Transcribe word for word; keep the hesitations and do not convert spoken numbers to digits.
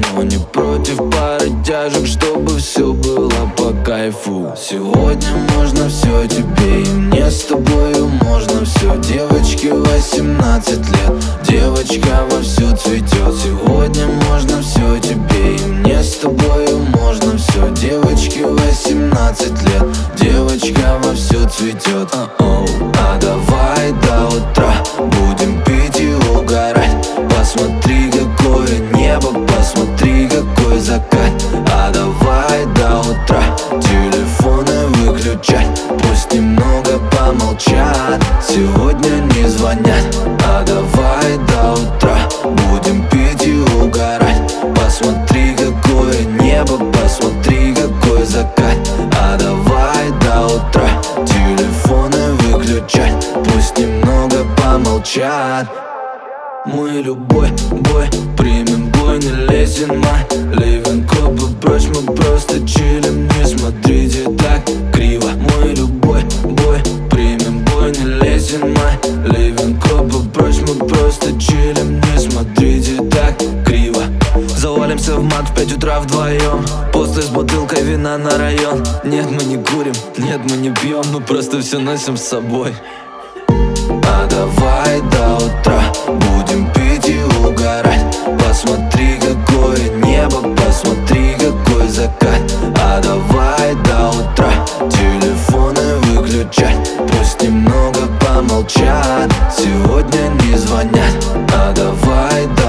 но не против пары тяжек, чтобы все было по кайфу. Сегодня можно все тебе и мне, с тобою можно все. Девочке восемнадцать лет, девочка вовсю цветет. Сегодня можно все тебе и мне, с тобою можно все. Девочке восемнадцать лет, девочка вовсю цветет. А давай до утра будем пить и угорать. Посмотри, какое небо, посмотри, какой закат. А давай до утра телефоны выключать, пусть немного помолчат, сегодня не звонят. А давай до утра будем пить и угорать. Посмотри, какое небо, посмотри, какой закат. А давай до утра телефоны выключать, пусть немного помолчат. Мы любой бой примем, бой не лезем, май. Ливен копы прочь, мы просто чилим, не смотрите так криво. Мы любой бой примем, бой не лезем, май. Ливен копы прочь, мы просто чилим, не смотрите так криво. Завалимся в мат в пять утра вдвоем, после с бутылкой вина на район. Нет, мы не курим, нет, мы не пьем, мы просто все носим с собой. А давай до утра будем пить и угорать. Посмотри, какое небо, посмотри, какой закат. А давай до утра телефоны выключать, пусть немного помолчат, сегодня не звонят. А давай до